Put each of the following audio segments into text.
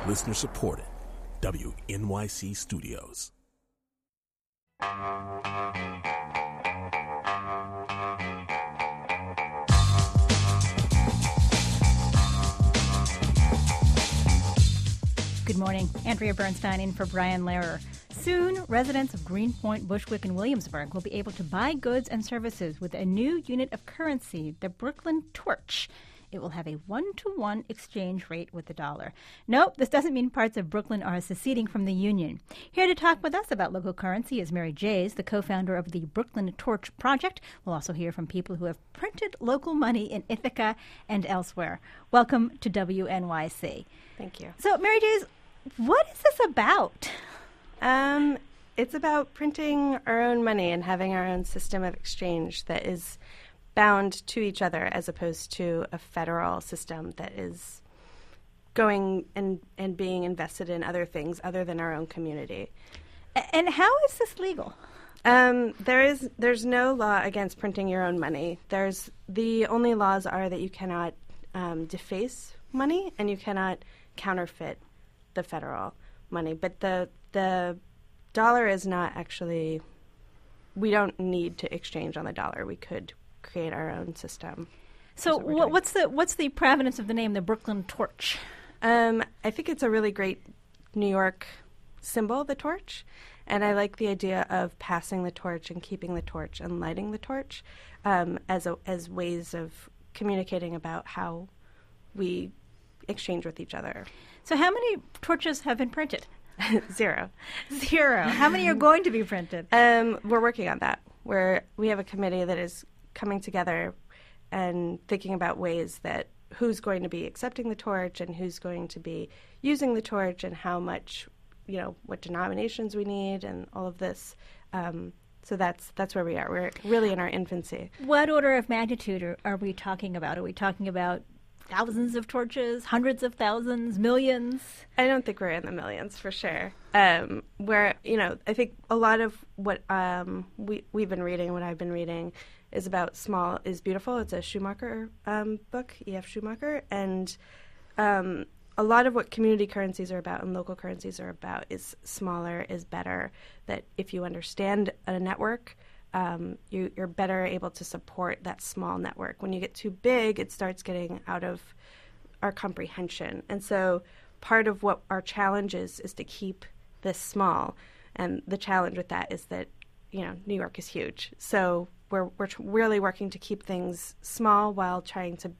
Listener supported. WNYC Studios. Good morning. Andrea Bernstein in for Brian Lehrer. Soon, residents of Greenpoint, Bushwick, and Williamsburg will be able to buy goods and services with a new unit of currency, the Brooklyn Torch. It will have a 1-to-1 exchange rate with the dollar. Nope, this doesn't mean parts of Brooklyn are seceding from the Union. Here to talk with us about local currency is Mary Jays, the co-founder of the Brooklyn Torch Project. We'll also hear from people who have printed local money in Ithaca and elsewhere. Welcome to WNYC. Thank you. So, Mary Jays, what is this about? It's about printing our own money and having our own system of exchange that is bound to each other as opposed to a federal system that is going and being invested in other things other than our own community. And how is this legal? There's no law against printing your own money. The only laws are that you cannot deface money and you cannot counterfeit the federal money. But the dollar is not actually, we don't need to exchange on the dollar. We could create our own system. So what's the provenance of the name, the Brooklyn Torch? I think it's a really great New York symbol, the torch. And I like the idea of passing the torch and keeping the torch and lighting the torch as ways of communicating about how we exchange with each other. So how many torches have been printed? Zero. How many are going to be printed? We're working on that. We have a committee that is coming together and thinking about ways that who's going to be accepting the torch and who's going to be using the torch and how much, what denominations we need and all of this. So that's where we are. We're really in our infancy. What order of magnitude are we talking about? Are we talking about thousands of torches, hundreds of thousands, millions? I don't think we're in the millions for sure. I think a lot of what we've been reading, what I've been reading, is about small is beautiful. It's a Schumacher book, E.F. Schumacher, and a lot of what community currencies are about and local currencies are about is smaller is better. That if you understand a network, you're better able to support that small network. When you get too big, it starts getting out of our comprehension. And so part of what our challenge is to keep this small. And the challenge with that is that, New York is huge. So we're really working to keep things small while trying to,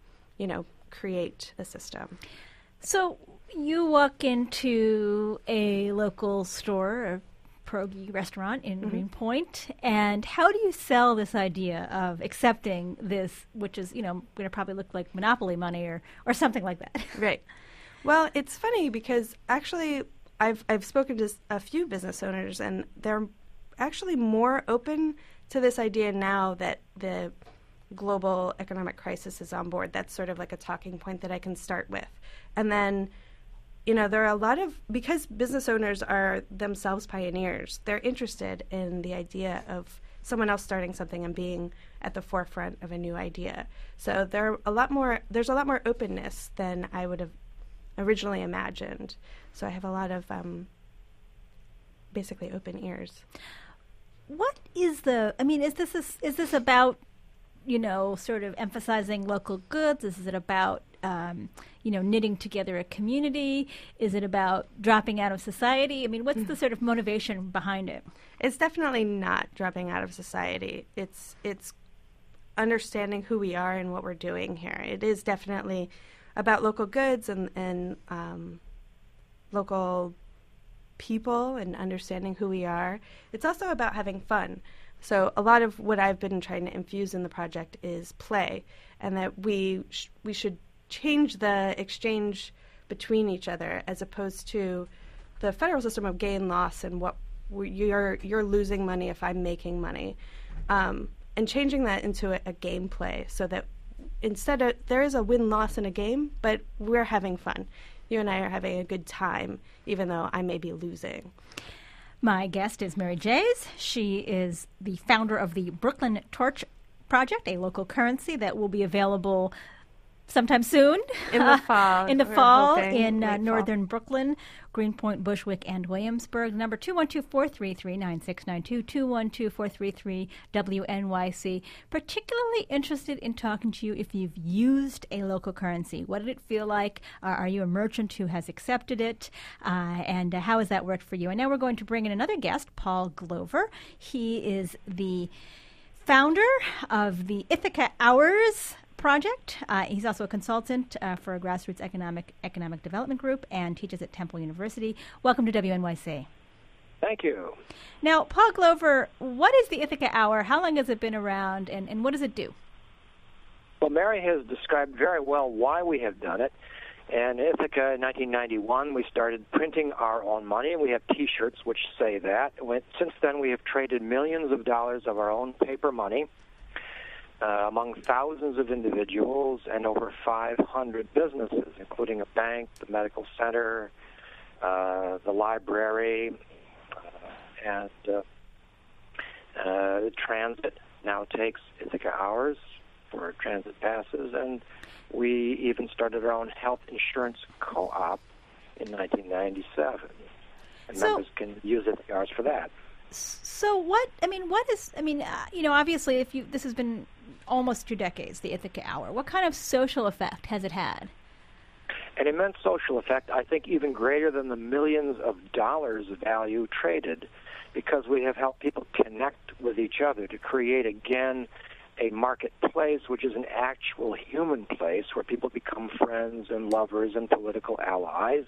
create a system. So you walk into a local store, a pierogi restaurant in Greenpoint, and how do you sell this idea of accepting this, which is, going to probably look like Monopoly money or something like that? Right. Well, it's funny because actually I've spoken to a few business owners, and they're actually more open to this idea now that the global economic crisis is on board. That's sort of like a talking point that I can start with. And then there are a lot of, because business owners are themselves pioneers, they're interested in the idea of someone else starting something and being at the forefront of a new idea. So there's a lot more openness than I would have originally imagined. So I have a lot of basically open ears. What is is this about, sort of emphasizing local goods? Is it about knitting together a community? Is it about dropping out of society? What's the sort of motivation behind it? It's definitely not dropping out of society. It's understanding who we are and what we're doing here. It is definitely about local goods and local people and understanding who we are. It's also about having fun. So a lot of what I've been trying to infuse in the project is play, and that we should change the exchange between each other as opposed to the federal system of gain loss and what you're losing money if I'm making money, and changing that into a gameplay so that instead of there is a win-loss in a game, but we're having fun. You and I are having a good time, even though I may be losing. My guest is Mary Jays. She is the founder of the Brooklyn Torch Project, a local currency that will be available sometime soon. In the fall. In the We're fall hoping in late northern fall. Brooklyn, Greenpoint, Bushwick, and Williamsburg. Number 212-433-9692, 212-433-WNYC. Particularly interested in talking to you if you've used a local currency. What did it feel like? Are you a merchant who has accepted it? And how has that worked for you? And now we're going to bring in another guest, Paul Glover. He is the founder of the Ithaca Hours Project. He's also a consultant for a grassroots economic development group and teaches at Temple University. Welcome to WNYC. Thank you. Now, Paul Glover, what is the Ithaca Hour? How long has it been around, and what does it do? Well, Mary has described very well why we have done it. And in Ithaca, in 1991, we started printing our own money, and we have T-shirts which say that. Since then, we have traded millions of dollars of our own paper money among thousands of individuals and over 500 businesses, including a bank, the medical center, the library, and transit now takes Ithaca Hours for transit passes, and we even started our own health insurance co-op in 1997, and members can use Ithaca Hours for that. So obviously this has been almost 2 decades, the Ithaca Hour. What kind of social effect has it had? An immense social effect, I think even greater than the millions of dollars value traded, because we have helped people connect with each other to create again a marketplace which is an actual human place where people become friends and lovers and political allies.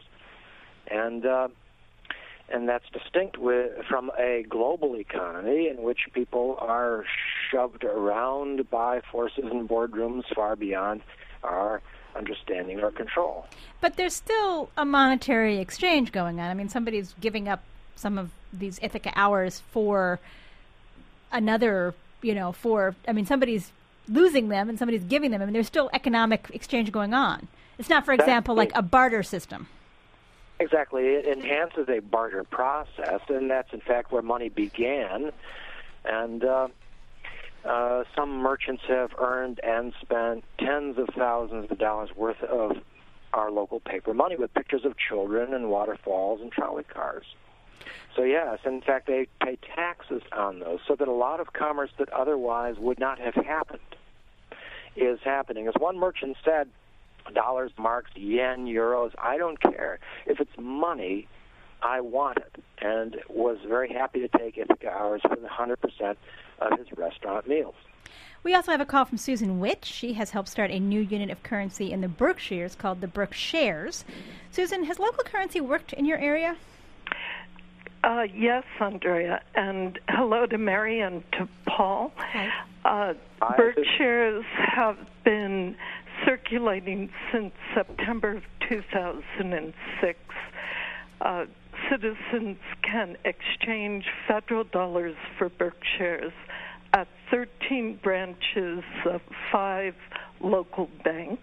And that's distinct from a global economy in which people are shoved around by forces in boardrooms far beyond our understanding or control. But there's still a monetary exchange going on. I mean, somebody's giving up some of these Ithaca Hours for another, somebody's losing them and somebody's giving them. I mean, there's still economic exchange going on. It's not, for example, like a barter system. Exactly. It enhances a barter process, and that's, in fact, where money began. And some merchants have earned and spent tens of thousands of dollars worth of our local paper money with pictures of children and waterfalls and trolley cars. So, yes, in fact, they pay taxes on those, so that a lot of commerce that otherwise would not have happened is happening. As one merchant said, dollars, marks, yen, euros, I don't care. If it's money, I want it, and was very happy to take Ithaca Hours for the 100% of his restaurant meals. We also have a call from Susan Witt. She has helped start a new unit of currency in the Berkshires called the Berkshares. Susan, has local currency worked in your area? Yes, Andrea, and hello to Mary and to Paul. Hi. Berkshires have been circulating since September of 2006. Citizens can exchange federal dollars for Berkshires at 13 branches of 5 local banks.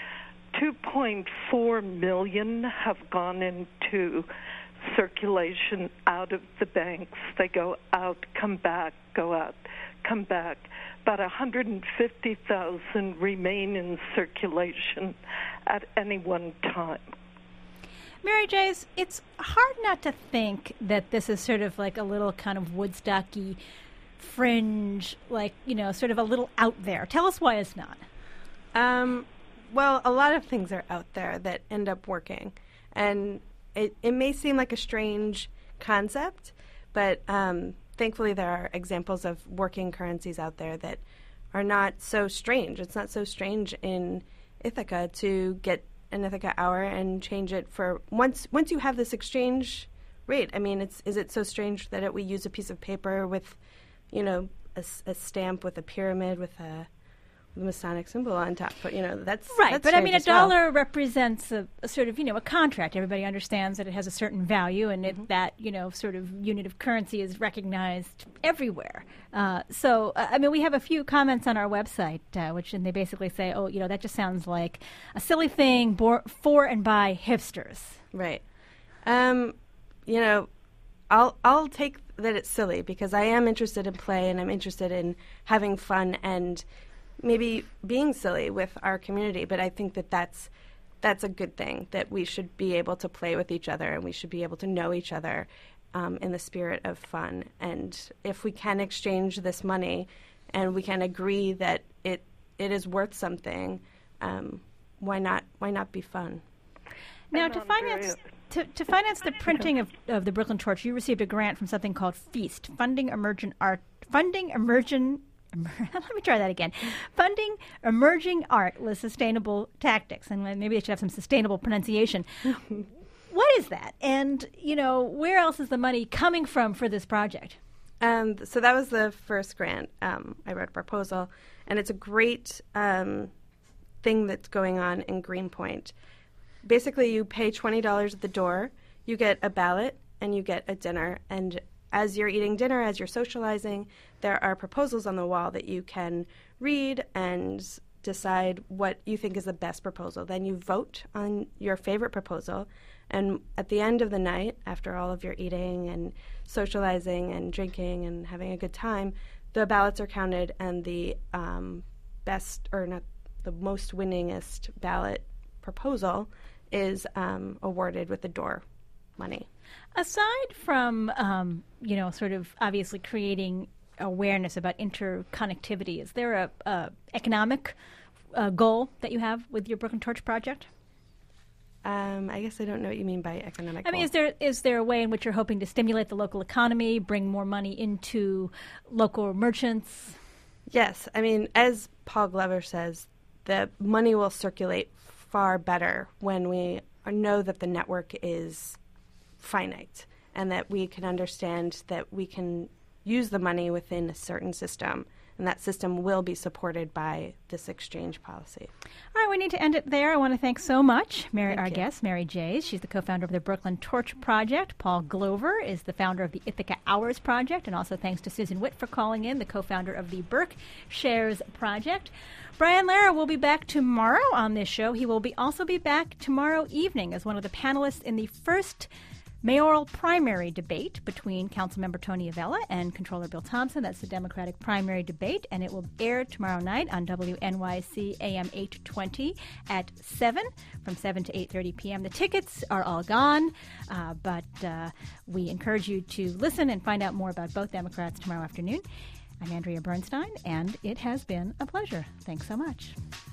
2.4 million have gone into circulation out of the banks. They go out, come back, go out, come back. About 150,000 remain in circulation at any one time. Mary Jays, it's hard not to think that this is sort of like a little kind of Woodstocky fringe, sort of a little out there. Tell us why it's not. Well, a lot of things are out there that end up working. And it may seem like a strange concept, but thankfully there are examples of working currencies out there that are not so strange. It's not so strange in Ithaca to get an Ithaca Hour and change it for once you have this exchange rate. I mean, is it so strange that we use a piece of paper with, a stamp with a pyramid with a Masonic symbol on top? But that's right. That's but I mean, a well. dollar represents a sort of a contract. Everybody understands that it has a certain value, and that sort of unit of currency is recognized everywhere. So we have a few comments on our website, and they basically say, that just sounds like a silly thing for and by hipsters. Right. I'll take that it's silly because I am interested in play and I'm interested in having fun and maybe being silly with our community, but I think that that's a good thing, that we should be able to play with each other and we should be able to know each other in the spirit of fun. And if we can exchange this money and we can agree that it is worth something, why not be fun? Now, to finance the printing of the Brooklyn Torch, you received a grant from something called FEAST, Funding Emerging Art with Sustainable Tactics. And maybe they should have some sustainable pronunciation. What is that? And, where else is the money coming from for this project? So that was the first grant. I wrote a proposal, and it's a great thing that's going on in Greenpoint. Basically, you pay $20 at the door, you get a ballot, and you get a dinner. And as you're eating dinner, as you're socializing, there are proposals on the wall that you can read and decide what you think is the best proposal. Then you vote on your favorite proposal. And at the end of the night, after all of your eating and socializing and drinking and having a good time, the ballots are counted, and the most winningest ballot proposal is awarded with the door money. Aside from, sort of obviously creating awareness about interconnectivity, is there a economic goal that you have with your Brooklyn Torch project? I guess I don't know what you mean by economic goal. I mean, is there a way in which you're hoping to stimulate the local economy, bring more money into local merchants? Yes. I mean, as Paul Glover says, the money will circulate far better when we know that the network is finite and that we can understand that we can use the money within a certain system, and that system will be supported by this exchange policy. All right, we need to end it there. I want to thank so much our guest, Mary Jays. She's the co-founder of the Brooklyn Torch Project. Paul Glover is the founder of the Ithaca Hours Project, and also thanks to Susan Witt for calling in, the co-founder of the Burke Shares Project. Brian Lehrer will be back tomorrow on this show. He will also be back tomorrow evening as one of the panelists in the first mayoral primary debate between Councilmember Tony Avella and Comptroller Bill Thompson. That's the Democratic primary debate, and it will air tomorrow night on WNYC AM 820 at 7, from 7 to 8:30 p.m. The tickets are all gone, but we encourage you to listen and find out more about both Democrats tomorrow afternoon. I'm Andrea Bernstein, and it has been a pleasure. Thanks so much.